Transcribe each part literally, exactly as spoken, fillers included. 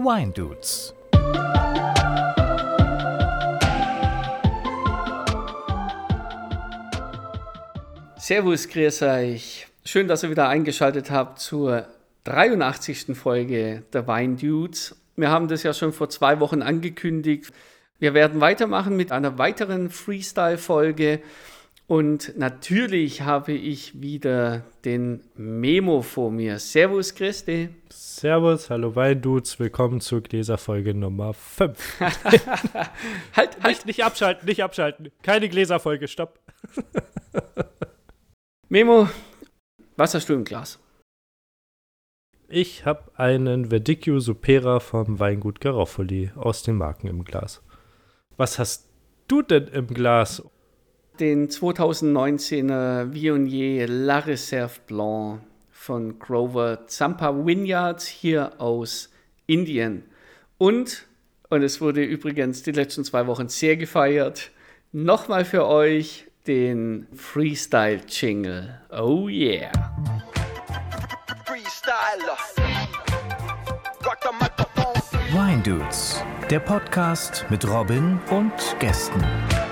Wine Dudes. Servus, grüß euch. Schön, dass ihr wieder eingeschaltet habt zur dreiundachtzigsten Folge der Wine Dudes. Wir haben das ja schon vor zwei Wochen angekündigt. Wir werden weitermachen mit einer weiteren Freestyle-Folge. Und natürlich habe ich wieder den Memo vor mir. Servus, Christi. Servus, hallo Wine Dudes. Willkommen zur Gläserfolge Nummer fünf. halt, halt. Nicht, nicht abschalten, nicht abschalten. Keine Gläserfolge, stopp. Memo, was hast du im Glas? Ich habe einen Verdicchio Supera vom Weingut Garofoli aus den Marken im Glas. Was hast du denn im Glas? Den zweitausendneunzehner Viognier La Reserve Blanc von Grover Zampa Vineyards hier aus Indien. Und, und es wurde übrigens die letzten zwei Wochen sehr gefeiert, nochmal für euch den Freestyle-Jingle. Oh yeah. Wine Dudes, der Podcast mit Robin und Gästen.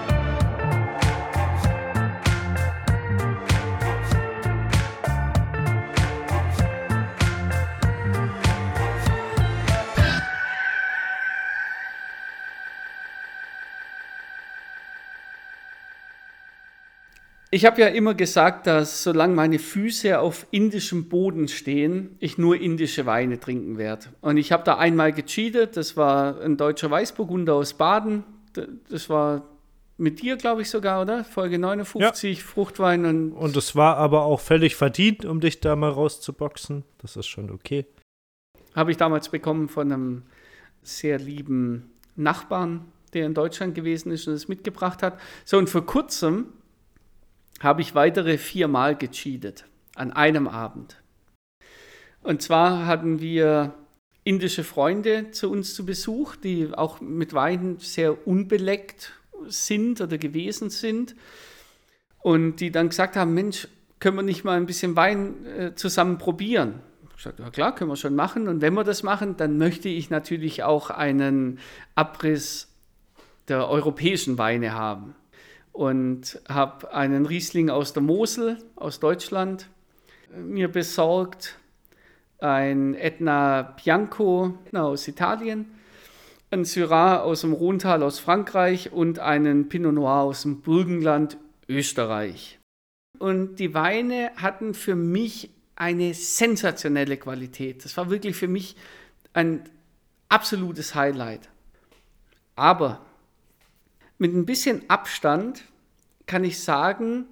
Ich habe ja immer gesagt, dass solange meine Füße auf indischem Boden stehen, ich nur indische Weine trinken werde. Und ich habe da einmal gecheatet, das war ein deutscher Weißburgunder aus Baden. Das war mit dir, glaube ich sogar, oder? Folge neunundfünfzig, ja. Fruchtwein. Und, und es war aber auch völlig verdient, um dich da mal rauszuboxen. Das ist schon okay. Habe ich damals bekommen von einem sehr lieben Nachbarn, der in Deutschland gewesen ist und es mitgebracht hat. So, und vor kurzem habe ich weitere viermal gecheatet an einem Abend. Und zwar hatten wir indische Freunde zu uns zu Besuch, die auch mit Wein sehr unbeleckt sind oder gewesen sind und die dann gesagt haben, Mensch, können wir nicht mal ein bisschen Wein äh, zusammen probieren? Ich habe gesagt, ja klar, können wir schon machen. Und wenn wir das machen, dann möchte ich natürlich auch einen Abriss der europäischen Weine haben. Und habe einen Riesling aus der Mosel, aus Deutschland, mir besorgt, ein Etna Bianco aus Italien, ein Syrah aus dem Rhontal aus Frankreich und einen Pinot Noir aus dem Burgenland, Österreich. Und die Weine hatten für mich eine sensationelle Qualität. Das war wirklich für mich ein absolutes Highlight. Aber mit ein bisschen Abstand kann ich sagen,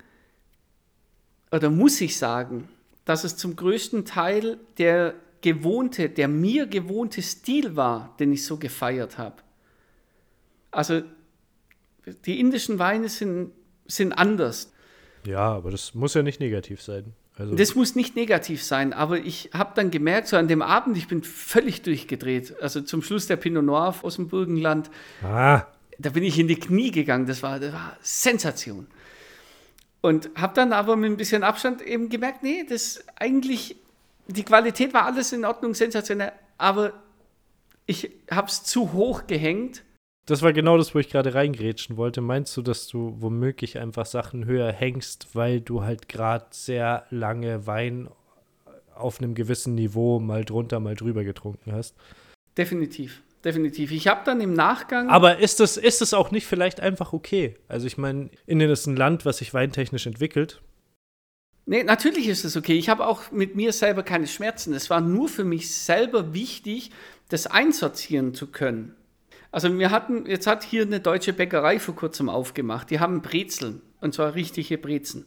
oder muss ich sagen, dass es zum größten Teil der gewohnte, der mir gewohnte Stil war, den ich so gefeiert habe. Also die indischen Weine sind, sind anders. Ja, aber das muss ja nicht negativ sein. Also das muss nicht negativ sein, aber ich habe dann gemerkt, so an dem Abend, ich bin völlig durchgedreht. Also zum Schluss der Pinot Noir aus dem Burgenland. Ah. Da bin ich in die Knie gegangen, das war, das war Sensation. Und habe dann aber mit ein bisschen Abstand eben gemerkt, nee, das eigentlich, die Qualität war alles in Ordnung, sensationell, aber ich habe es zu hoch gehängt. Das war genau das, wo ich gerade reingrätschen wollte. Meinst du, dass du womöglich einfach Sachen höher hängst, weil du halt gerade sehr lange Wein auf einem gewissen Niveau mal drunter, mal drüber getrunken hast? Definitiv. Definitiv. Ich habe dann im Nachgang... Aber ist das, ist das auch nicht vielleicht einfach okay? Also ich meine, Indien ist ein Land, was sich weintechnisch entwickelt. Nee, natürlich ist es okay. Ich habe auch mit mir selber keine Schmerzen. Es war nur für mich selber wichtig, das einsortieren zu können. Also wir hatten, jetzt hat hier eine deutsche Bäckerei vor kurzem aufgemacht. Die haben Brezeln, und zwar richtige Brezen.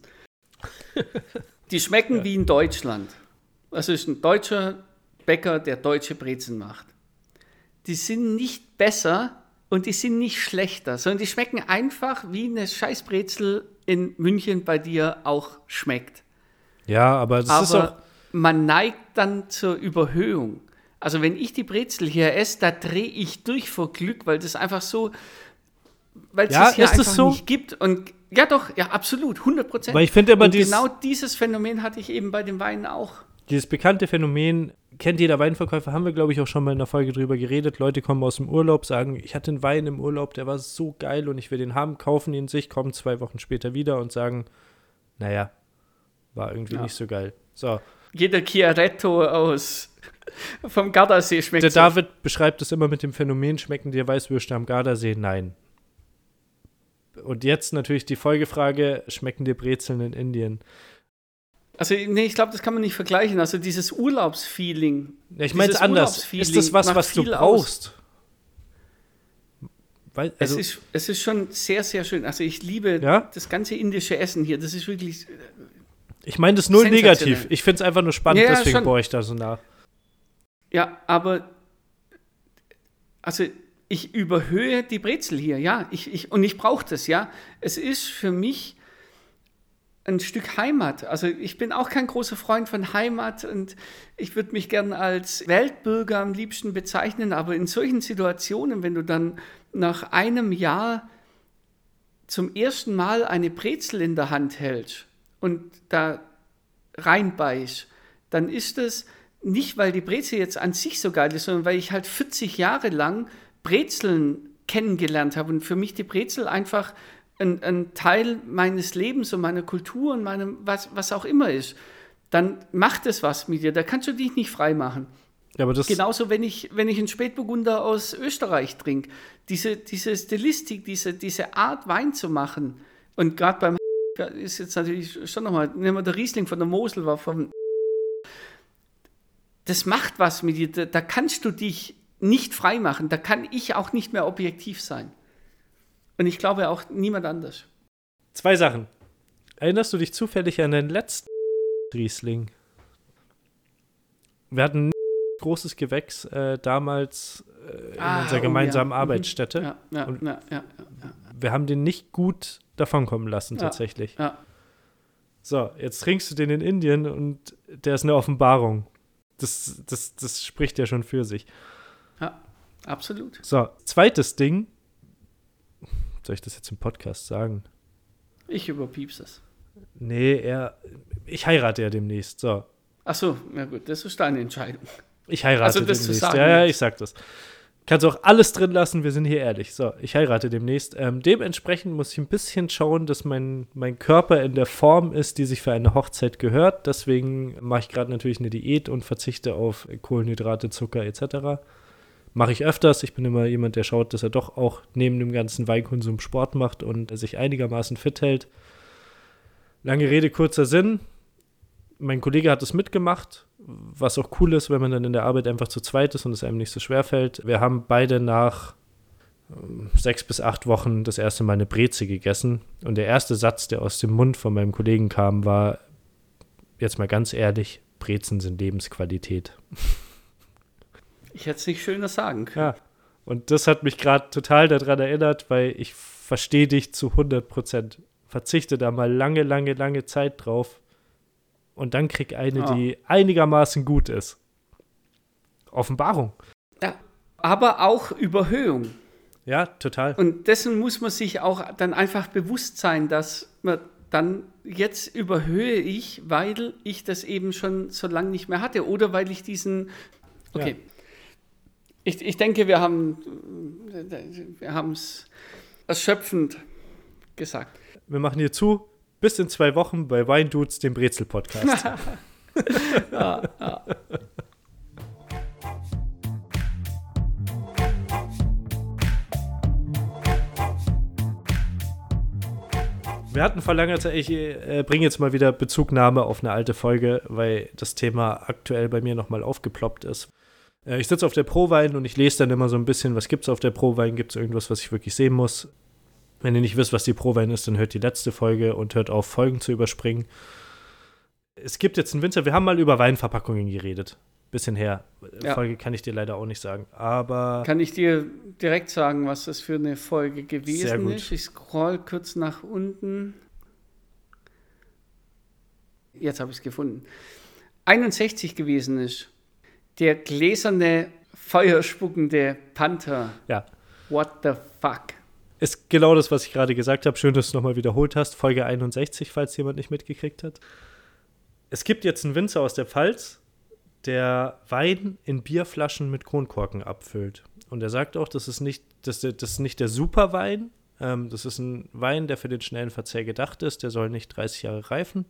Die schmecken ja wie in Deutschland. Also es ist ein deutscher Bäcker, der deutsche Brezeln macht. Die sind nicht besser und die sind nicht schlechter, sondern die schmecken einfach, wie eine Scheißbrezel in München bei dir auch schmeckt. Ja, aber das aber ist auch... man neigt dann zur Überhöhung. Also wenn ich die Brezel hier esse, da drehe ich durch vor Glück, weil das einfach so, weil es ja, es hier ist einfach das so? nicht gibt. Und ja doch, ja absolut, hundert Prozent. Weil ich finde immer und dieses, genau dieses Phänomen hatte ich eben bei den Weinen auch. Dieses bekannte Phänomen, kennt jeder Weinverkäufer, haben wir, glaube ich, auch schon mal in der Folge drüber geredet. Leute kommen aus dem Urlaub, sagen, ich hatte einen Wein im Urlaub, der war so geil und ich will den haben, kaufen ihn sich, kommen zwei Wochen später wieder und sagen, naja, war irgendwie ja. nicht so geil. So. Jeder Chiaretto aus vom Gardasee schmeckt Der so. David beschreibt es immer mit dem Phänomen, schmecken dir Weißwürste am Gardasee? Nein. Und jetzt natürlich die Folgefrage, schmecken dir Brezeln in Indien? Also, nee, ich glaube, das kann man nicht vergleichen. Also, dieses Urlaubsfeeling. Ja, ich meine es anders. Ist das was, was du brauchst? Weil, also, es, ist, es ist schon sehr, sehr schön. Also, ich liebe ja? das ganze indische Essen hier. Das ist wirklich. Ich meine das null negativ. Ich finde es einfach nur spannend, ja, ja, deswegen schon. bohre ich da so nach. Ja, aber. Also, ich überhöhe die Brezel hier, ja. Ich, ich, und ich brauche das, ja. Es ist für mich ein Stück Heimat. Also ich bin auch kein großer Freund von Heimat und ich würde mich gern als Weltbürger am liebsten bezeichnen, aber in solchen Situationen, wenn du dann nach einem Jahr zum ersten Mal eine Brezel in der Hand hältst und da reinbeißt, dann ist es nicht, weil die Brezel jetzt an sich so geil ist, sondern weil ich halt vierzig Jahre lang Brezeln kennengelernt habe und für mich die Brezel einfach ein, ein Teil meines Lebens und meiner Kultur und meinem, was, was auch immer ist, dann macht es was mit dir. Da kannst du dich nicht frei machen. Ja, aber das Genauso, wenn ich, wenn ich einen Spätburgunder aus Österreich trinke. Diese, diese Stilistik, diese, diese Art, Wein zu machen. Und gerade beim ist jetzt natürlich schon nochmal, nehmen wir der Riesling von der Mosel, war vom das macht was mit dir. Da, da kannst du dich nicht frei machen. Da kann ich auch nicht mehr objektiv sein. Und ich glaube auch niemand anders. Zwei Sachen. Erinnerst du dich zufällig an den letzten Riesling? Wir hatten ein großes Gewächs äh, damals äh, in ah, unserer oh, gemeinsamen ja. Arbeitsstätte. Ja, ja, Und ja, ja, ja. wir haben den nicht gut davonkommen lassen, tatsächlich. Ja, ja. So, jetzt trinkst du den in Indien und der ist eine Offenbarung. Das, das, das spricht ja schon für sich. Ja, absolut. So, zweites Ding. Soll ich das jetzt im Podcast sagen? Ich überpiep's es. Nee, er, ich heirate ja demnächst. So. Ach so, na gut, das ist deine Entscheidung. Ich heirate also, das demnächst. Zu sagen ja, ja, jetzt. ich sag das. Kannst auch alles drin lassen, wir sind hier ehrlich. So, ich heirate demnächst. Ähm, dementsprechend muss ich ein bisschen schauen, dass mein, mein Körper in der Form ist, die sich für eine Hochzeit gehört. Deswegen mache ich gerade natürlich eine Diät und verzichte auf Kohlenhydrate, Zucker et cetera. Mache ich öfters. Ich bin immer jemand, der schaut, dass er doch auch neben dem ganzen Weinkonsum Sport macht und sich einigermaßen fit hält. Lange Rede, kurzer Sinn. Mein Kollege hat es mitgemacht, was auch cool ist, wenn man dann in der Arbeit einfach zu zweit ist und es einem nicht so schwer fällt. Wir haben beide nach ähm, sechs bis acht Wochen das erste Mal eine Breze gegessen. Und der erste Satz, der aus dem Mund von meinem Kollegen kam, war, jetzt mal ganz ehrlich, Brezen sind Lebensqualität. Ich hätte es nicht schöner sagen können. Ja, und das hat mich gerade total daran erinnert, weil ich verstehe dich zu hundert Prozent. Verzichte da mal lange, lange, lange Zeit drauf. Und dann krieg eine, oh. die einigermaßen gut ist. Offenbarung. Ja, aber auch Überhöhung. Ja, total. Und dessen muss man sich auch dann einfach bewusst sein, dass man dann jetzt überhöhe ich, weil ich das eben schon so lange nicht mehr hatte oder weil ich diesen, okay, ja. ich, ich denke, wir haben wir haben es erschöpfend gesagt. Wir machen hier zu. Bis in zwei Wochen bei Wine Dudes, dem Brezel-Podcast. ja, ja. Wir hatten vor langer Zeit, ich äh, bringe jetzt mal wieder Bezugnahme auf eine alte Folge, weil das Thema aktuell bei mir nochmal aufgeploppt ist. Äh, ich sitze auf der ProWein und ich lese dann immer so ein bisschen, was gibt es auf der ProWein, gibt es irgendwas, was ich wirklich sehen muss. Wenn ihr nicht wisst, was die ProWein ist, dann hört die letzte Folge und hört auf, Folgen zu überspringen. Es gibt jetzt einen Winzer, wir haben mal über Weinverpackungen geredet. Bisschen her. Ja. Folge kann ich dir leider auch nicht sagen. Aber kann ich dir direkt sagen, was das für eine Folge gewesen sehr gut. ist? Ich scroll kurz nach unten. Jetzt habe ich es gefunden. einundsechzig gewesen ist. Der gläserne, feuerspuckende Panther. Ja. What the fuck? Ist genau das, was ich gerade gesagt habe. Schön, dass du es nochmal wiederholt hast. Folge einundsechzig, falls jemand nicht mitgekriegt hat. Es gibt jetzt einen Winzer aus der Pfalz, der Wein in Bierflaschen mit Kronkorken abfüllt. Und er sagt auch, das ist nicht, das, das ist nicht der Superwein. Ähm, das ist ein Wein, der für den schnellen Verzehr gedacht ist. Der soll nicht dreißig Jahre reifen.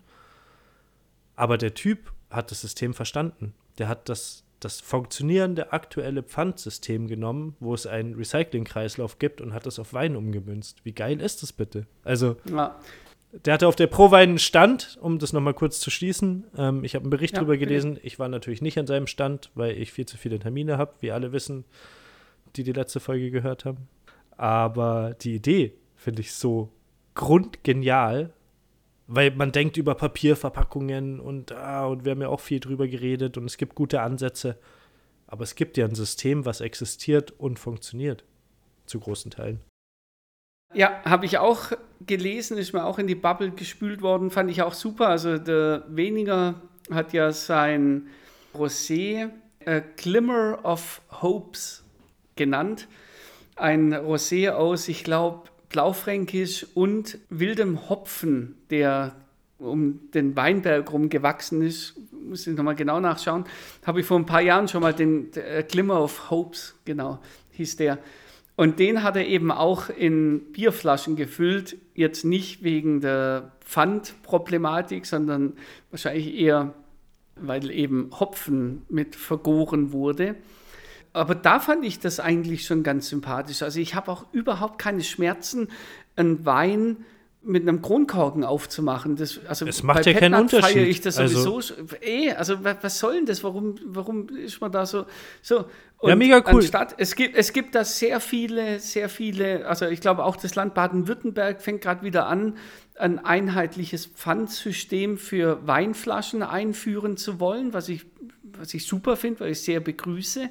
Aber der Typ hat das System verstanden. Der hat das, das funktionierende aktuelle Pfandsystem genommen, wo es einen Recycling-Kreislauf gibt und hat das auf Wein umgemünzt. Wie geil ist das bitte? Also, ja. Der hatte auf der Prowein einen Stand, um das nochmal kurz zu schließen. Ähm, ich habe einen Bericht ja, drüber gelesen. Ich war natürlich nicht an seinem Stand, weil ich viel zu viele Termine habe, wie alle wissen, die die letzte Folge gehört haben. Aber die Idee finde ich so grundgenial, weil man denkt über Papierverpackungen und, ah, und wir haben ja auch viel drüber geredet und es gibt gute Ansätze. Aber es gibt ja ein System, was existiert und funktioniert. Zu großen Teilen. Ja, habe ich auch gelesen, ist mir auch in die Bubble gespült worden, fand ich auch super. Also der Weniger hat ja sein Rosé A Glimmer of Hopes genannt. Ein Rosé aus, ich glaube, Blaufränkisch und wildem Hopfen, der um den Weinberg rum gewachsen ist. Muss ich nochmal genau nachschauen. Habe ich vor ein paar Jahren schon mal den A Glimmer of Hopes, genau, hieß der. Und den hat er eben auch in Bierflaschen gefüllt, jetzt nicht wegen der Pfandproblematik, sondern wahrscheinlich eher, weil eben Hopfen mit vergoren wurde. Aber da fand ich das eigentlich schon ganz sympathisch. Also ich habe auch überhaupt keine Schmerzen, einen Wein mit einem Kronkorken aufzumachen. Das, also es macht ja keinen Unterschied. Feiere ich das sowieso. Also, eh, also was soll denn das? Warum, warum ist man da so? so? Und ja, mega cool. Anstatt, es gibt, es gibt da sehr viele, sehr viele, also ich glaube auch das Land Baden-Württemberg fängt gerade wieder an, ein einheitliches Pfandsystem für Weinflaschen einführen zu wollen, was ich, was ich super finde, weil ich es sehr begrüße.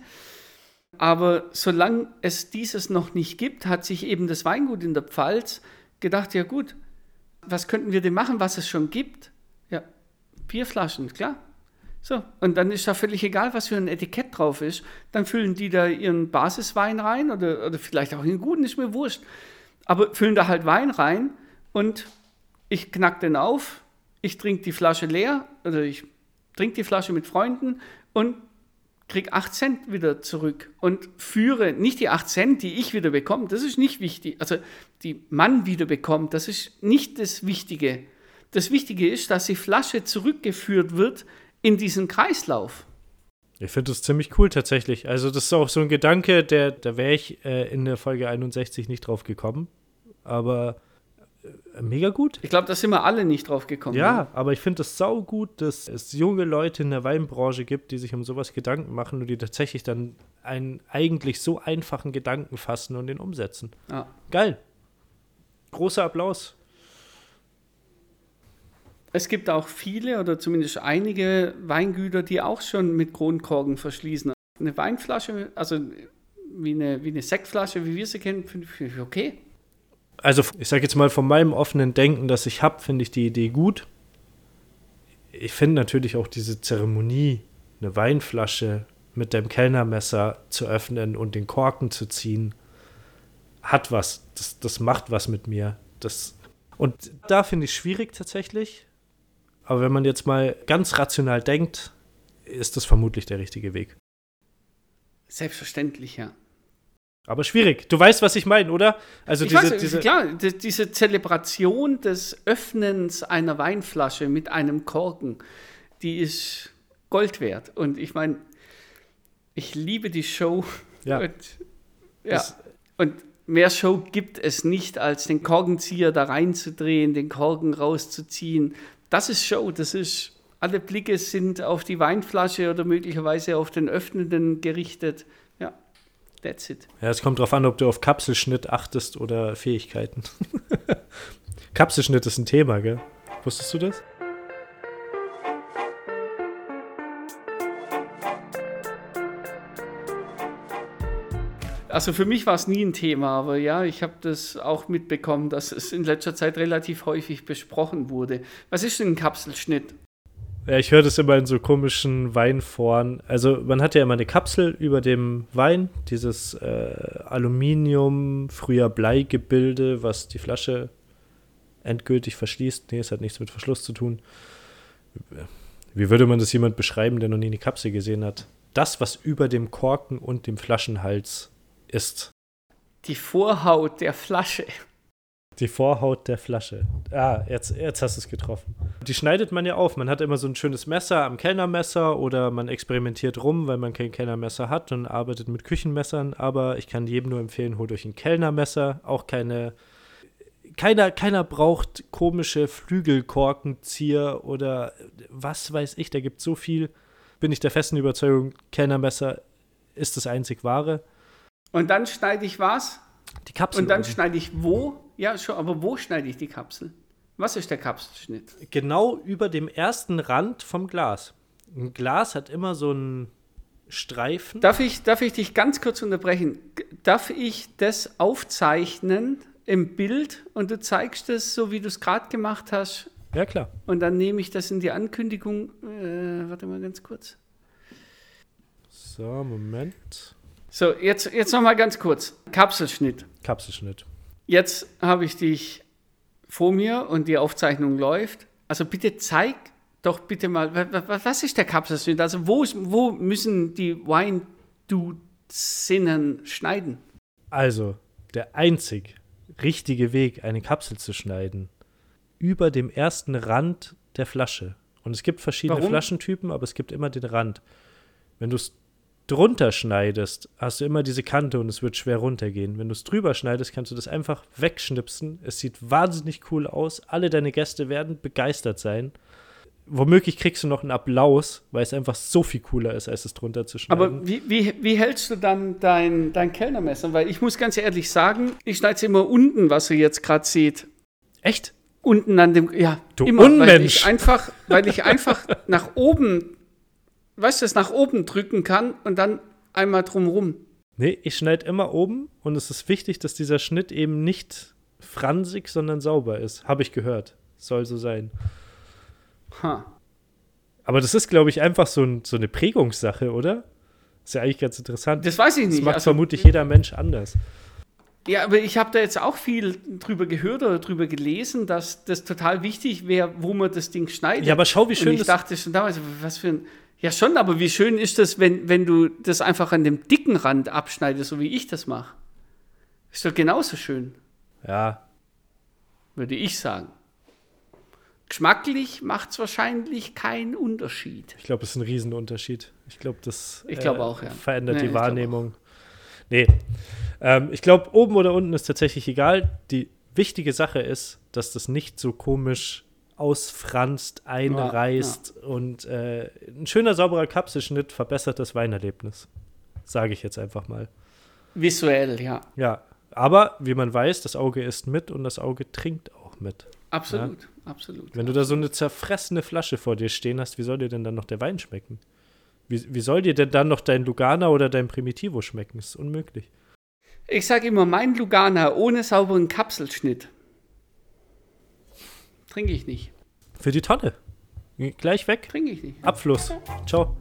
Aber solange es dieses noch nicht gibt, hat sich eben das Weingut in der Pfalz gedacht, ja gut, was könnten wir denn machen, was es schon gibt? Ja, Bierflaschen, klar. So, und dann ist da völlig egal, was für ein Etikett drauf ist. Dann füllen die da ihren Basiswein rein oder, oder vielleicht auch einen guten, ist mir wurscht. Aber füllen da halt Wein rein und ich knack den auf, ich trinke die Flasche leer oder ich trinke die Flasche mit Freunden und kriege acht Cent wieder zurück und führe nicht die acht Cent, die ich wieder bekomme, das ist nicht wichtig, also die man wieder bekommt, das ist nicht das Wichtige. Das Wichtige ist, dass die Flasche zurückgeführt wird in diesen Kreislauf. Ich finde das ziemlich cool tatsächlich. Also das ist auch so ein Gedanke, der, da wäre ich äh, in der Folge einundsechzig nicht drauf gekommen, aber äh, mega gut. Ich glaube, da sind wir alle nicht drauf gekommen. Ja, ne? Aber ich finde das sau gut, dass es junge Leute in der Weinbranche gibt, die sich um sowas Gedanken machen und die tatsächlich dann einen eigentlich so einfachen Gedanken fassen und den umsetzen. Ja. Geil. Großer Applaus. Es gibt auch viele oder zumindest einige Weingüter, die auch schon mit Kronkorken verschließen. Eine Weinflasche, also wie eine, wie eine Sektflasche, wie wir sie kennen, finde ich okay. Also ich sage jetzt mal, von meinem offenen Denken, das ich habe, finde ich die Idee gut. Ich finde natürlich auch diese Zeremonie, eine Weinflasche mit dem Kellnermesser zu öffnen und den Korken zu ziehen, hat was. Das, das macht was mit mir. Das, und da finde ich es schwierig tatsächlich. Aber wenn man jetzt mal ganz rational denkt, ist das vermutlich der richtige Weg. Selbstverständlich, ja. Aber schwierig. Du weißt, was ich meine, oder? Also ich diese, weiß, diese klar, die, diese Zelebration des Öffnens einer Weinflasche mit einem Korken, die ist Gold wert. Und ich meine, ich liebe die Show. Ja. Und, ja. Und mehr Show gibt es nicht, als den Korkenzieher da reinzudrehen, den Korken rauszuziehen. Das ist Show, das ist, alle Blicke sind auf die Weinflasche oder möglicherweise auf den Öffnenden gerichtet. Ja, that's it. Ja, es kommt drauf an, ob du auf Kapselschnitt achtest oder Fähigkeiten. Kapselschnitt ist ein Thema, gell? Wusstest du das? Also für mich war es nie ein Thema, aber ja, ich habe das auch mitbekommen, dass es in letzter Zeit relativ häufig besprochen wurde. Was ist denn ein Kapselschnitt? Ja, ich höre das immer in so komischen Weinforen. Also man hat ja immer eine Kapsel über dem Wein, dieses äh, Aluminium, früher Bleigebilde, was die Flasche endgültig verschließt. Nee, es hat nichts mit Verschluss zu tun. Wie würde man das jemand beschreiben, der noch nie eine Kapsel gesehen hat? Das, was über dem Korken und dem Flaschenhals ist. Die Vorhaut der Flasche. Die Vorhaut der Flasche. Ah, jetzt, jetzt hast du es getroffen. Die schneidet man ja auf. Man hat immer so ein schönes Messer am Kellnermesser oder man experimentiert rum, weil man kein Kellnermesser hat und arbeitet mit Küchenmessern. Aber ich kann jedem nur empfehlen, holt euch ein Kellnermesser. Auch keine... Keiner, keiner braucht komische Flügelkorkenzieher oder was weiß ich. Da gibt es so viel. Bin ich der festen Überzeugung, Kellnermesser ist das einzig wahre. Und dann schneide ich was? Die Kapsel. Und dann oben. schneide ich wo? Ja, schon, aber wo schneide ich die Kapsel? Was ist der Kapselschnitt? Genau über dem ersten Rand vom Glas. Ein Glas hat immer so einen Streifen. Darf ich, darf ich dich ganz kurz unterbrechen? Darf ich das aufzeichnen im Bild und du zeigst es so, wie du es gerade gemacht hast? Ja, klar. Und dann nehme ich das in die Ankündigung. Äh, warte mal ganz kurz. So, Moment. So, jetzt, jetzt noch mal ganz kurz. Kapselschnitt. Kapselschnitt. Jetzt habe ich dich vor mir und die Aufzeichnung läuft. Also bitte zeig doch bitte mal, was ist der Kapselschnitt? Also wo, wo müssen die Wine-Dudes-Sinnen schneiden? Also, der einzig richtige Weg, eine Kapsel zu schneiden, über dem ersten Rand der Flasche. Und es gibt verschiedene Warum? Flaschentypen, aber es gibt immer den Rand. Wenn du es drunter schneidest, hast du immer diese Kante und es wird schwer runtergehen. Wenn du es drüber schneidest, kannst du das einfach wegschnipsen. Es sieht wahnsinnig cool aus. Alle deine Gäste werden begeistert sein. Womöglich kriegst du noch einen Applaus, weil es einfach so viel cooler ist, als es drunter zu schneiden. Aber wie, wie, wie hältst du dann dein, dein Kellnermesser? Weil ich muss ganz ehrlich sagen, ich schneide es immer unten, was ihr jetzt gerade seht. Echt? Unten an dem, ja, Du immer, weil Unmensch. ich einfach, weil ich einfach nach oben, weißt du, es nach oben drücken kann und dann einmal drumrum. Nee, ich schneide immer oben und es ist wichtig, dass dieser Schnitt eben nicht fransig, sondern sauber ist. Habe ich gehört. Soll so sein. Ha. Aber das ist, glaube ich, einfach so, ein, so eine Prägungssache, oder? Ist ja eigentlich ganz interessant. Das weiß ich Das nicht. macht Also, vermutlich jeder Mensch anders. ja, aber ich habe da jetzt auch viel drüber gehört oder drüber gelesen, dass das total wichtig wäre, wo man das Ding schneidet. Ja, aber schau, wie schön und ich das dachte schon damals, was für ein. Ja, schon, aber wie schön ist das, wenn, wenn du das einfach an dem dicken Rand abschneidest, so wie ich das mache? Ist doch genauso schön, Ja, würde ich sagen. Geschmacklich macht es wahrscheinlich keinen Unterschied. ich glaube, es ist ein Riesenunterschied. Ich glaube, das Ich glaube auch, ja. verändert Nee, die ich glaube Wahrnehmung. Nee, ähm, ich glaube, oben oder unten ist tatsächlich egal. Die wichtige Sache ist, dass das nicht so komisch ausfranst, einreißt Ja, und äh, ein schöner, sauberer Kapselschnitt verbessert das Weinerlebnis. Sage ich jetzt einfach mal. Visuell, ja. Ja, aber wie man weiß, das Auge isst mit und das Auge trinkt auch mit. Absolut, absolut. Wenn du da so eine zerfressene Flasche vor dir stehen hast, wie soll dir denn dann noch der Wein schmecken? Wie, wie soll dir denn dann noch dein Lugana oder dein Primitivo schmecken? Das ist unmöglich. Ich sage immer, mein Lugana ohne sauberen Kapselschnitt trinke ich nicht. Für die Tonne. Gleich weg. Trinke ich nicht. Abfluss. Ciao.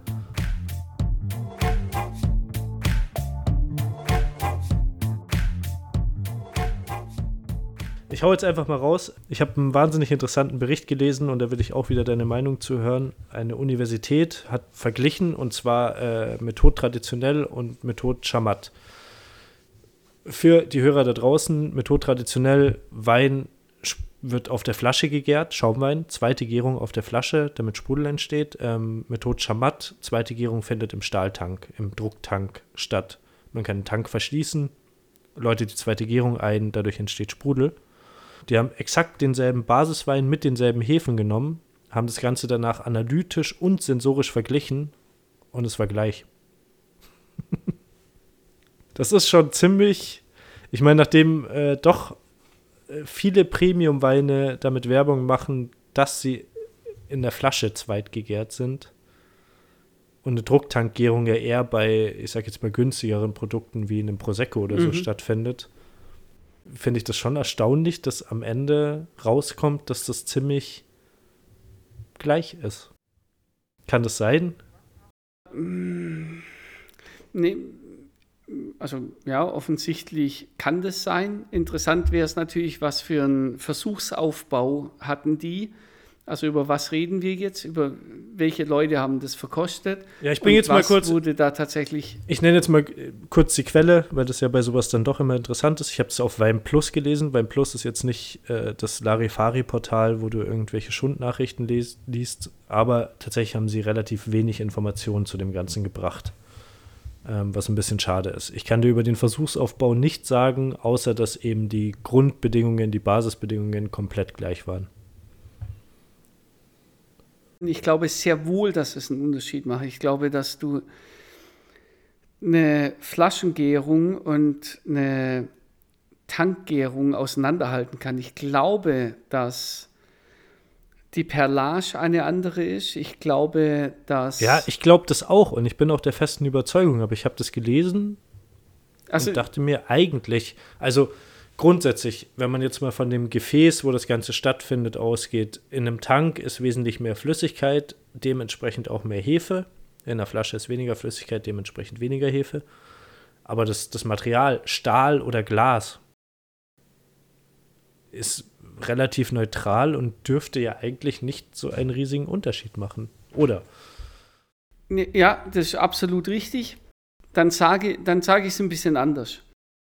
Ich hau jetzt einfach mal raus. Ich habe einen wahnsinnig interessanten Bericht gelesen und da will ich auch wieder deine Meinung zu hören. Eine Universität hat verglichen, und zwar äh, Methode traditionell und Methode Chamat. Für die Hörer da draußen, Methode traditionell, Wein wird auf der Flasche gegärt, Schaumwein, zweite Gärung auf der Flasche, damit Sprudel entsteht. Ähm, Methode Chamat, zweite Gärung findet im Stahltank, im Drucktank statt. Man kann den Tank verschließen, läutet die zweite Gärung ein, dadurch entsteht Sprudel. Die haben exakt denselben Basiswein mit denselben Hefen genommen, haben das Ganze danach analytisch und sensorisch verglichen und es war gleich. Das ist schon ziemlich, ich meine, nachdem äh, doch äh, viele Premium-Weine damit Werbung machen, dass sie in der Flasche zweitgegärt sind und eine Drucktankgärung ja eher bei, ich sag jetzt mal, günstigeren Produkten wie einem Prosecco oder so Mhm. stattfindet, finde ich das schon erstaunlich, dass am Ende rauskommt, dass das ziemlich gleich ist. Kann das sein? Nee, also ja, offensichtlich kann das sein. Interessant wäre es natürlich, was für einen Versuchsaufbau hatten die. Also über was reden wir jetzt? Über welche Leute haben das verkostet. Ja, ich bin jetzt mal kurz. Wurde da tatsächlich. Ich nenne jetzt mal kurz die Quelle, weil das ja bei sowas dann doch immer interessant ist. Ich habe es auf Wein Plus gelesen. Wein Plus ist jetzt nicht äh, das Larifari-Portal, wo du irgendwelche Schundnachrichten les- liest, aber tatsächlich haben sie relativ wenig Informationen zu dem Ganzen gebracht, ähm, was ein bisschen schade ist. Ich kann dir über den Versuchsaufbau nichts sagen, außer dass eben die Grundbedingungen, die Basisbedingungen komplett gleich waren. Ich glaube sehr wohl, dass es einen Unterschied macht. Ich glaube, dass du eine Flaschengärung und eine Tankgärung auseinanderhalten kannst. Ich glaube, dass die Perlage eine andere ist. Ich glaube, dass... Ja, ich glaube das auch und ich bin auch der festen Überzeugung, aber ich habe das gelesen also, und dachte mir eigentlich, also grundsätzlich, wenn man jetzt mal von dem Gefäß, wo das Ganze stattfindet, ausgeht, in einem Tank ist wesentlich mehr Flüssigkeit, dementsprechend auch mehr Hefe. In der Flasche ist weniger Flüssigkeit, dementsprechend weniger Hefe. Aber das, das Material, Stahl oder Glas, ist relativ neutral und dürfte ja eigentlich nicht so einen riesigen Unterschied machen, oder? Ja, das ist absolut richtig. Dann sage, dann sage ich es ein bisschen anders.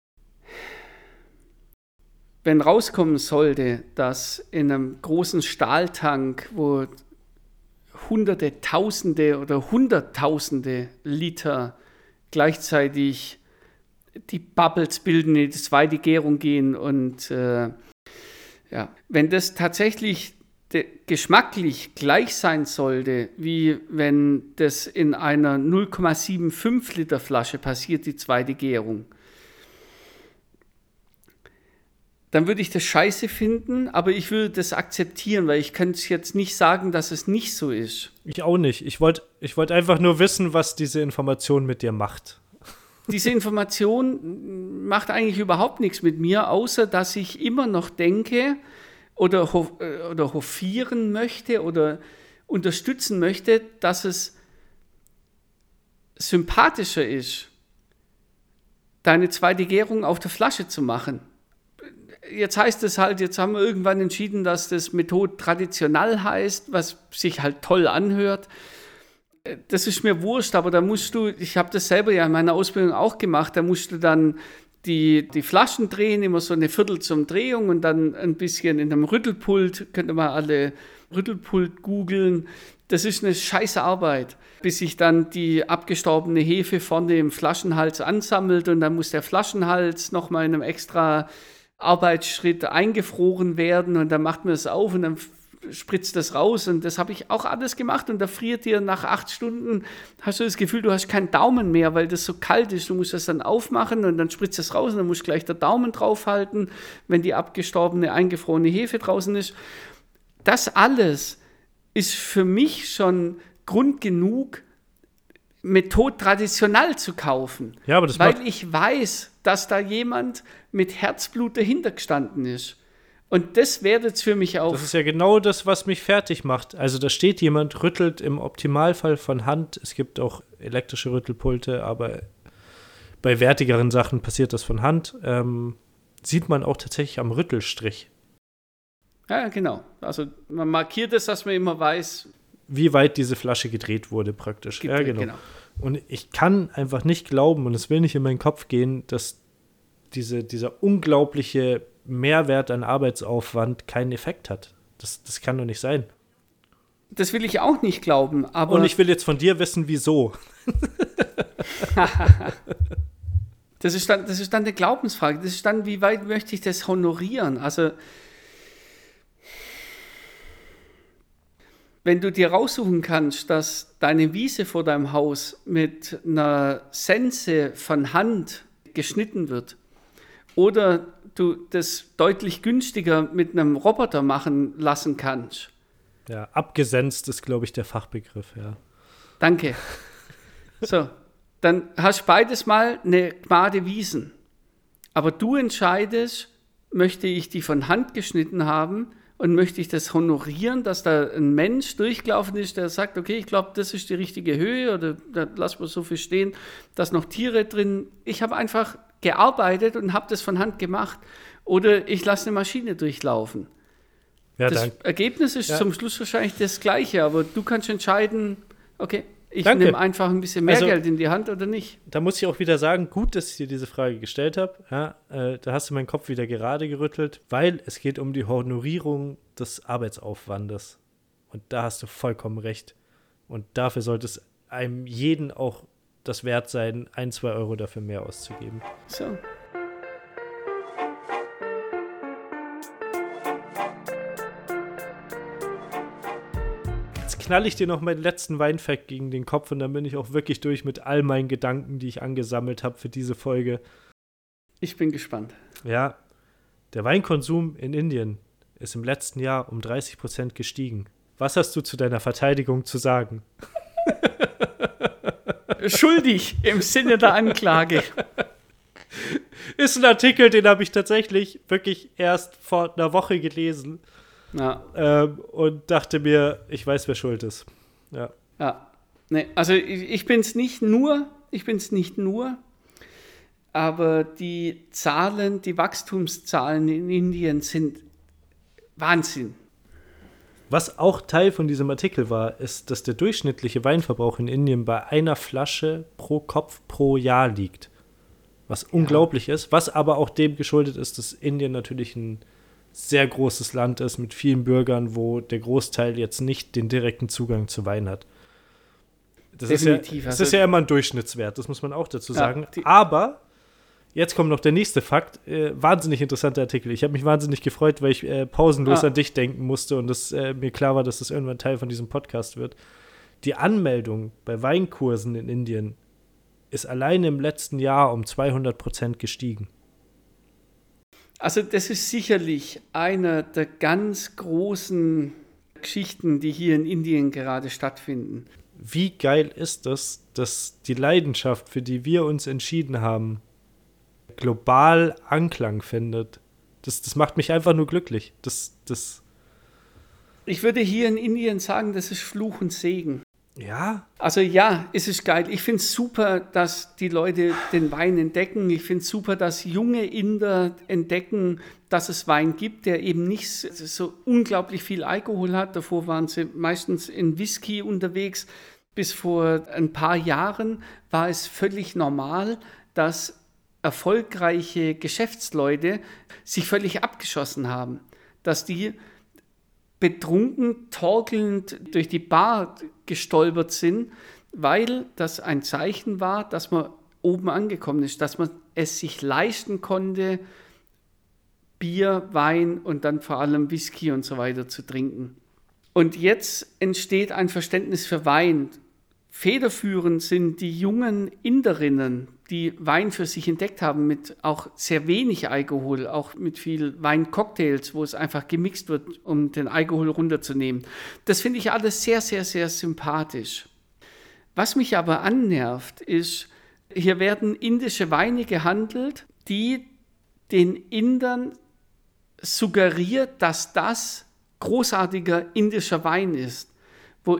Wenn rauskommen sollte, dass in einem großen Stahltank, wo Hunderte, Tausende oder Hunderttausende Liter gleichzeitig die Bubbles bilden, in die zweite Gärung gehen und äh, ja, wenn das tatsächlich de- geschmacklich gleich sein sollte, wie wenn das in einer null Komma fünfundsiebzig Liter Flasche passiert, die zweite Gärung, dann würde ich das scheiße finden, aber ich würde das akzeptieren, weil ich könnte jetzt nicht sagen, dass es nicht so ist. Ich auch nicht. Ich wollte ich wollt einfach nur wissen, was diese Information mit dir macht. Diese Information macht eigentlich überhaupt nichts mit mir, außer dass ich immer noch denke oder, ho- oder hofieren möchte oder unterstützen möchte, dass es sympathischer ist, deine zweite Gärung auf der Flasche zu machen. Jetzt heißt es halt, jetzt haben wir irgendwann entschieden, dass das Methode traditionell heißt, was sich halt toll anhört. Das ist mir wurscht, aber da musst du, ich habe das selber ja in meiner Ausbildung auch gemacht, da musst du dann die, die Flaschen drehen, immer so eine Viertel zum Drehung und dann ein bisschen in einem Rüttelpult, könnt ihr mal alle Rüttelpult googeln. Das ist eine scheiße Arbeit, bis sich dann die abgestorbene Hefe vorne im Flaschenhals ansammelt und dann muss der Flaschenhals nochmal in einem extra Arbeitsschritt eingefroren werden und dann macht man es auf und dann spritzt das raus und das habe ich auch alles gemacht und da friert dir nach acht Stunden, hast du das Gefühl, du hast keinen Daumen mehr, weil das so kalt ist, du musst das dann aufmachen und dann spritzt es raus und dann musst du gleich den Daumen draufhalten, wenn die abgestorbene, eingefrorene Hefe draußen ist. Das alles ist für mich schon Grund genug, Methode traditionell zu kaufen, ja, aber das weil macht ich weiß, dass da jemand mit Herzblut dahinter gestanden ist. Und das wäre jetzt für mich auch... Das ist ja genau das, was mich fertig macht. Also da steht jemand, rüttelt im Optimalfall von Hand. Es gibt auch elektrische Rüttelpulte, aber bei wertigeren Sachen passiert das von Hand. Ähm, sieht man auch tatsächlich am Rüttelstrich. Ja, genau. Also man markiert es, dass man immer weiß... Wie weit diese Flasche gedreht wurde praktisch. Gedreht, ja, genau. genau. Und ich kann einfach nicht glauben, und es will nicht in meinen Kopf gehen, dass diese, dieser unglaubliche Mehrwert an Arbeitsaufwand keinen Effekt hat. Das, das kann doch nicht sein. Das will ich auch nicht glauben, aber... Und ich will jetzt von dir wissen, wieso. das, ist dann, das ist dann eine Glaubensfrage. Das ist dann, wie weit möchte ich das honorieren? Also, wenn du dir raussuchen kannst, dass deine Wiese vor deinem Haus mit einer Sense von Hand geschnitten wird oder du das deutlich günstiger mit einem Roboter machen lassen kannst. Ja, abgesenzt ist, glaube ich, der Fachbegriff, ja. Danke. So, dann hast du beides mal eine Gmade Wiesen. Aber du entscheidest, möchte ich die von Hand geschnitten haben und möchte ich das honorieren, dass da ein Mensch durchgelaufen ist, der sagt, okay, ich glaube, das ist die richtige Höhe oder da lassen wir so viel stehen, dass noch Tiere drin. Ich habe einfach gearbeitet und habe das von Hand gemacht. Oder ich lasse eine Maschine durchlaufen. Ja, das danke. Ergebnis ist ja. zum Schluss wahrscheinlich das gleiche, aber du kannst entscheiden, okay, ich Danke. nehme einfach ein bisschen mehr Also, Geld in die Hand oder nicht. Da muss ich auch wieder sagen, gut, dass ich dir diese Frage gestellt habe. Ja, äh, da hast du meinen Kopf wieder gerade gerüttelt, weil es geht um die Honorierung des Arbeitsaufwandes. Und da hast du vollkommen recht. Und dafür sollte es einem jeden auch das wert sein, ein, zwei Euro dafür mehr auszugeben. So. Jetzt knall ich dir noch meinen letzten Weinfact gegen den Kopf und dann bin ich auch wirklich durch mit all meinen Gedanken, die ich angesammelt habe für diese Folge. Ich bin gespannt. Ja, der Weinkonsum in Indien ist im letzten Jahr um dreißig Prozent gestiegen. Was hast du zu deiner Verteidigung zu sagen? Schuldig im Sinne der Anklage. Ist ein Artikel, den habe ich tatsächlich wirklich erst vor einer Woche gelesen. Ja. Ähm, und dachte mir, ich weiß, wer schuld ist. Ja. Ja. Nee, also ich, ich bin es nicht nur, ich bin es nicht nur, aber die Zahlen, die Wachstumszahlen in Indien sind Wahnsinn. Was auch Teil von diesem Artikel war, ist, dass der durchschnittliche Weinverbrauch in Indien bei einer Flasche pro Kopf pro Jahr liegt. Was ja. unglaublich ist, was aber auch dem geschuldet ist, dass Indien natürlich ein sehr großes Land ist mit vielen Bürgern, wo der Großteil jetzt nicht den direkten Zugang zu Wein hat. Das, ist ja, das also ist ja immer ein Durchschnittswert, das muss man auch dazu sagen. Ja, aber jetzt kommt noch der nächste Fakt. Äh, wahnsinnig interessanter Artikel. Ich habe mich wahnsinnig gefreut, weil ich äh, pausenlos ah. an dich denken musste und das, äh, mir klar war, dass das irgendwann Teil von diesem Podcast wird. Die Anmeldung bei Weinkursen in Indien ist alleine im letzten Jahr um zweihundert Prozent gestiegen. Also das ist sicherlich eine der ganz großen Geschichten, die hier in Indien gerade stattfinden. Wie geil ist das, dass die Leidenschaft, für die wir uns entschieden haben, global Anklang findet. Das, das macht mich einfach nur glücklich. Das, das ich würde hier in Indien sagen, das ist Fluch und Segen. Ja? Also ja, es ist geil. Ich finde es super, dass die Leute den Wein entdecken. Ich finde es super, dass junge Inder entdecken, dass es Wein gibt, der eben nicht so unglaublich viel Alkohol hat. Davor waren sie meistens in Whisky unterwegs. Bis vor ein paar Jahren war es völlig normal, dass erfolgreiche Geschäftsleute sich völlig abgeschossen haben. Dass die betrunken, torkelnd durch die Bar gestolpert sind, weil das ein Zeichen war, dass man oben angekommen ist, dass man es sich leisten konnte, Bier, Wein und dann vor allem Whisky und so weiter zu trinken. Und jetzt entsteht ein Verständnis für Wein. Federführend sind die jungen Inderinnen, die Wein für sich entdeckt haben, mit auch sehr wenig Alkohol, auch mit viel Weincocktails, wo es einfach gemixt wird, um den Alkohol runterzunehmen. Das finde ich alles sehr, sehr, sehr sympathisch. Was mich aber annervt, ist, hier werden indische Weine gehandelt, die den Indern suggeriert, dass das großartiger indischer Wein ist, wo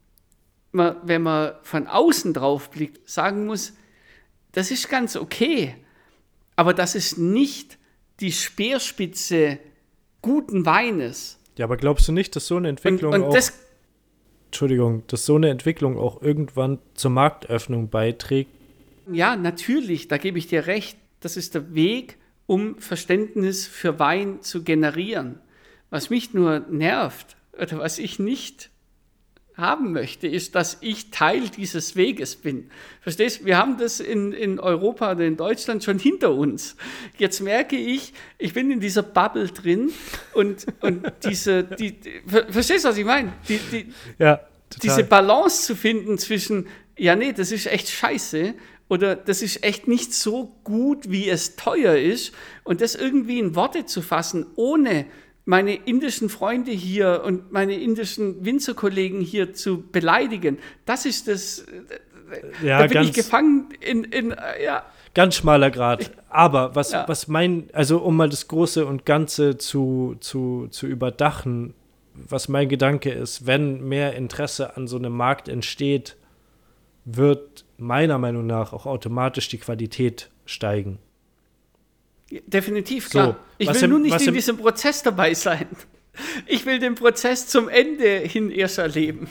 man, wenn man von außen drauf blickt, sagen muss, das ist ganz okay, aber das ist nicht die Speerspitze guten Weines. Ja, aber glaubst du nicht, dass so eine Entwicklung und, und auch, das, Entschuldigung, dass so eine Entwicklung auch irgendwann zur Marktöffnung beiträgt? Ja, natürlich, da gebe ich dir recht. Das ist der Weg, um Verständnis für Wein zu generieren. Was mich nur nervt, oder was ich nicht haben möchte, ist, dass ich Teil dieses Weges bin. Verstehst du? Wir haben das in, in Europa oder in Deutschland schon hinter uns. Jetzt merke ich, ich bin in dieser Bubble drin und, und diese, die, die, verstehst du, was ich meine? Die, die, ja, total. Diese Balance zu finden zwischen, ja, nee, das ist echt scheiße oder das ist echt nicht so gut, wie es teuer ist und das irgendwie in Worte zu fassen, ohne meine indischen Freunde hier und meine indischen Winzerkollegen hier zu beleidigen, das ist das, ja, da bin ganz, ich gefangen in, in ja. Ganz schmaler Grat. Aber was, ja. was mein, also um mal das Große und Ganze zu, zu, zu überdachen, was mein Gedanke ist, wenn mehr Interesse an so einem Markt entsteht, wird meiner Meinung nach auch automatisch die Qualität steigen. Definitiv, klar. So, ich will im, nur nicht in im, diesem Prozess dabei sein. Ich will den Prozess zum Ende hin erst erleben.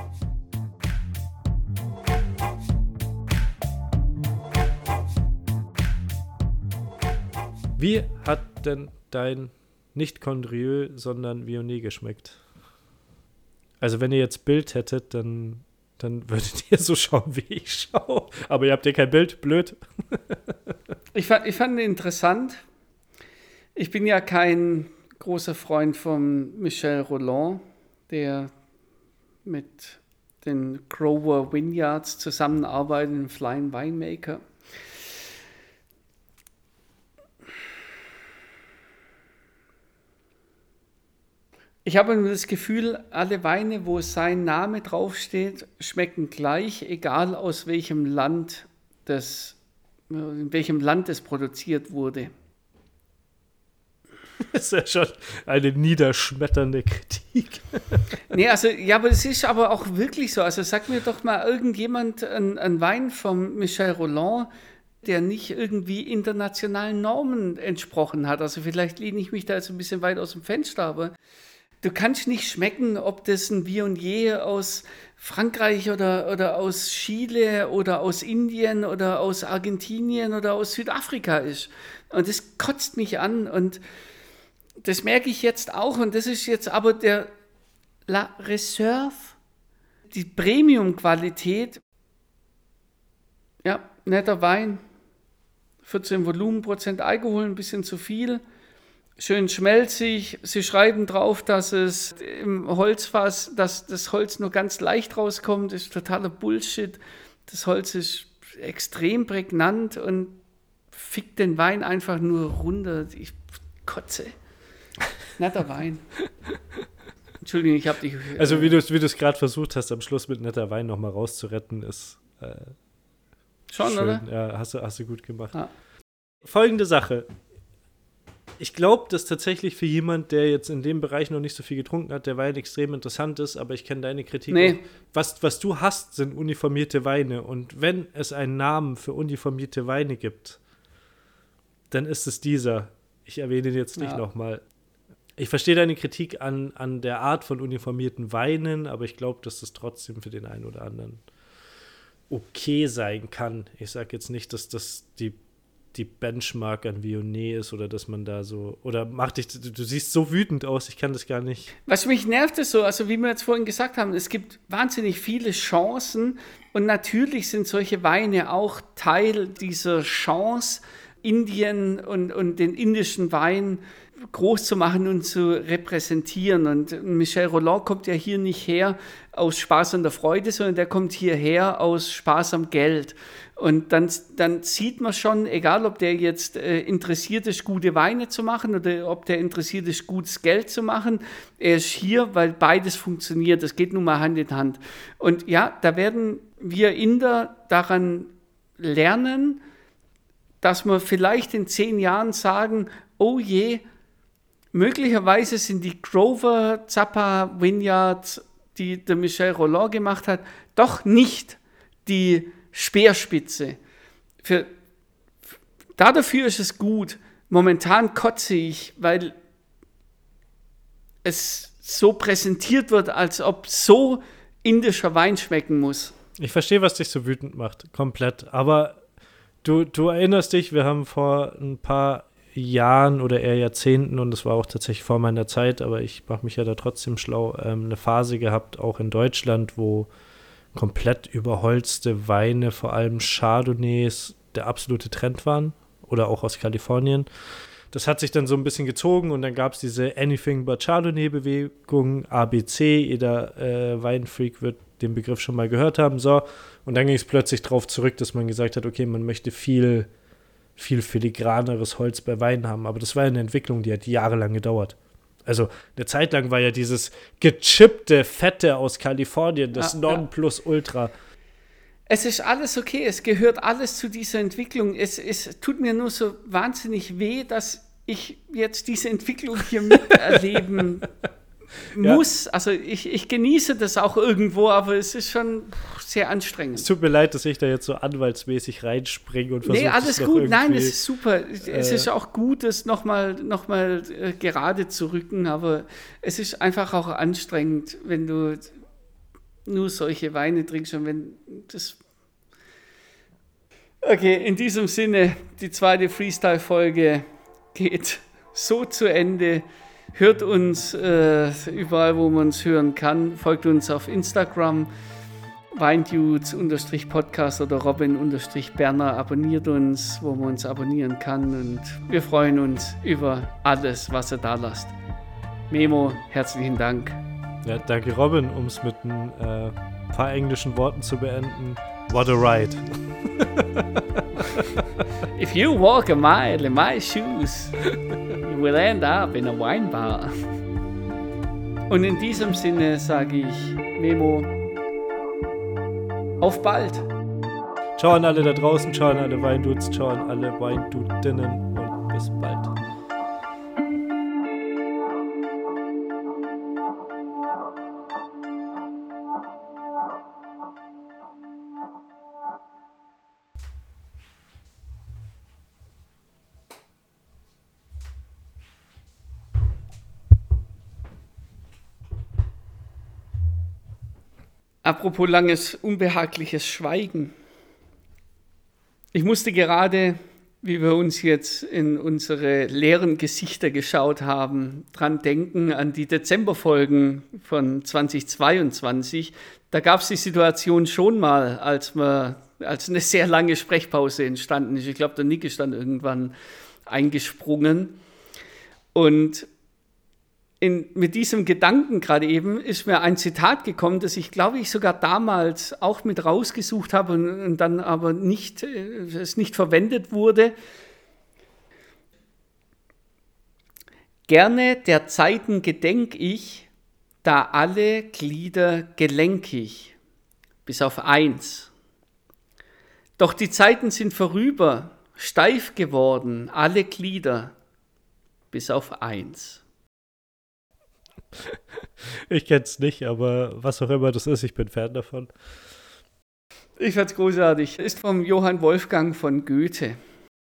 Wie hat denn dein nicht Condrieu, sondern Viognier geschmeckt? Also wenn ihr jetzt Bild hättet, dann, dann würdet ihr so schauen, wie ich schaue. Aber ihr habt ja kein Bild, blöd. Ich fand, ich fand ihn interessant. Ich bin ja kein großer Freund von Michel Rolland, der mit den Grover Vineyards zusammenarbeitet, im Flying Winemaker. Ich habe nur das Gefühl, alle Weine, wo sein Name draufsteht, schmecken gleich, egal aus welchem Land das, in welchem Land es produziert wurde. Das ist ja schon eine niederschmetternde Kritik. Nee, also, ja, aber es ist aber auch wirklich so. Also sag mir doch mal irgendjemand einen, einen Wein von Michel Rolland, der nicht irgendwie internationalen Normen entsprochen hat. Also vielleicht lehne ich mich da jetzt ein bisschen weit aus dem Fenster, aber du kannst nicht schmecken, ob das ein Viognier aus Frankreich oder, oder aus Chile oder aus Indien oder aus Argentinien oder aus Südafrika ist. Und das kotzt mich an und das merke ich jetzt auch. Und das ist jetzt aber der La Reserve, die Premium-Qualität. Ja, netter Wein, vierzehn Volumenprozent Alkohol, ein bisschen zu viel. Schön schmelzig. Sie schreiben drauf, dass es im Holzfass, dass das Holz nur ganz leicht rauskommt. Das ist totaler Bullshit. Das Holz ist extrem prägnant und fickt den Wein einfach nur runter. Ich kotze. Netter Wein. Entschuldigung, ich habe dich... Äh, also wie du es wie gerade versucht hast, am Schluss mit netter Wein nochmal rauszuretten, ist äh, schon, schön. oder? Ja, hast du, hast du gut gemacht. Ah. Folgende Sache. Ich glaube, dass tatsächlich für jemand, der jetzt in dem Bereich noch nicht so viel getrunken hat, der Wein extrem interessant ist, aber ich kenne deine Kritik nee. auch. Was, was du hast, sind uniformierte Weine. Und wenn es einen Namen für uniformierte Weine gibt, dann ist es dieser. Ich erwähne ihn jetzt nicht ja. nochmal. Ich verstehe deine Kritik an, an der Art von uniformierten Weinen, aber ich glaube, dass das trotzdem für den einen oder anderen okay sein kann. Ich sage jetzt nicht, dass das die die Benchmark an Viognier ist oder dass man da so, oder macht dich, du, du siehst so wütend aus, ich kann das gar nicht. Was mich nervt ist so, also wie wir jetzt vorhin gesagt haben, es gibt wahnsinnig viele Chancen und natürlich sind solche Weine auch Teil dieser Chance, Indien und, und den indischen Wein groß zu machen und zu repräsentieren. Und Michel Rolland kommt ja hier nicht her aus Spaß und der Freude, sondern der kommt hierher aus Spaß am Geld. Und dann, dann sieht man schon, egal ob der jetzt äh, interessiert ist, gute Weine zu machen oder ob der interessiert ist, gutes Geld zu machen, er ist hier, weil beides funktioniert. Das geht nun mal Hand in Hand. Und ja, da werden wir Inder daran lernen, dass wir vielleicht in zehn Jahren sagen, oh je, möglicherweise sind die Grover Zappa Vineyards, die der Michel Rolland gemacht hat, doch nicht die Speerspitze. Für, dafür ist es gut. Momentan kotze ich, weil es so präsentiert wird, als ob so indischer Wein schmecken muss. Ich verstehe, was dich so wütend macht, komplett. Aber du, du erinnerst dich, wir haben vor ein paar Jahren oder eher Jahrzehnten, und das war auch tatsächlich vor meiner Zeit, aber ich mache mich ja da trotzdem schlau, ähm, eine Phase gehabt, auch in Deutschland, wo komplett überholzte Weine, vor allem Chardonnays, der absolute Trend waren oder auch aus Kalifornien. Das hat sich dann so ein bisschen gezogen und dann gab es diese Anything but Chardonnay-Bewegung, A B C, jeder äh, Weinfreak wird den Begriff schon mal gehört haben, so. Und dann ging es plötzlich drauf zurück, dass man gesagt hat, okay, man möchte viel, viel filigraneres Holz bei Weinen haben, aber das war eine Entwicklung, die hat jahrelang gedauert. Also eine Zeit lang war ja dieses gechippte Fette aus Kalifornien, das ja, Nonplusultra. Es ist alles okay, es gehört alles zu dieser Entwicklung. Es, es tut mir nur so wahnsinnig weh, dass ich jetzt diese Entwicklung hier miterleben muss, ja. also ich, ich genieße das auch irgendwo, aber es ist schon sehr anstrengend. Es tut mir leid, dass ich da jetzt so anwaltsmäßig reinspringe und versuche. Nee, alles gut, nein, es ist super. Äh, es ist auch gut, das nochmal noch mal, äh, gerade zu rücken, aber es ist einfach auch anstrengend, wenn du nur solche Weine trinkst und wenn das... Okay, in diesem Sinne, die zweite Freestyle-Folge geht so zu Ende. Hört uns äh, überall, wo man uns hören kann. Folgt uns auf Instagram, Weindudes-Podcast oder Robin-Berner. Abonniert uns, wo man uns abonnieren kann. Und wir freuen uns über alles, was ihr da lasst. Memo, herzlichen Dank. Ja, danke Robin, um es mit ein äh, paar englischen Worten zu beenden. What a ride. If you walk a mile in my shoes, you will end up in a wine bar. Und in diesem Sinne sage ich, Memo, auf bald. Ciao an alle da draußen, ciao an alle Weindudes, ciao an alle Weindudinnen und bis bald. Apropos langes, unbehagliches Schweigen. Ich musste gerade, wie wir uns jetzt in unsere leeren Gesichter geschaut haben, dran denken an die Dezemberfolgen von zweitausendzweiundzwanzig. Da gab es die Situation schon mal, als, wir, als eine sehr lange Sprechpause entstanden ist. Ich glaube, der Nick ist dann irgendwann eingesprungen. Und In, mit diesem Gedanken gerade eben ist mir ein Zitat gekommen, das ich, glaube ich, sogar damals auch mit rausgesucht habe und, und dann aber nicht, es nicht verwendet wurde. Gerne der Zeiten gedenk ich, da alle Glieder gelenkig, bis auf eins. Doch die Zeiten sind vorüber, steif geworden, alle Glieder, bis auf eins. Ich kenn's nicht, aber was auch immer das ist, ich bin Fan davon. Ich fand's großartig. Ist vom Johann Wolfgang von Goethe.